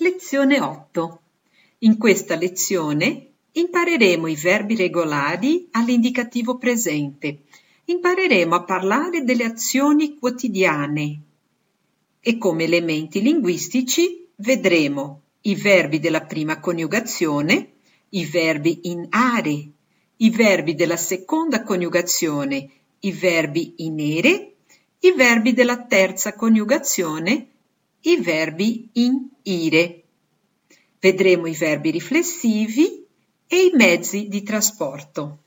Lezione 8. In questa lezione impareremo i verbi regolari all'indicativo presente. Impareremo a parlare delle azioni quotidiane e come elementi linguistici vedremo i verbi della prima coniugazione, i verbi in are, i verbi della seconda coniugazione, i verbi in ere, i verbi della terza coniugazione, i verbi in ire. Vedremo i verbi riflessivi e i mezzi di trasporto.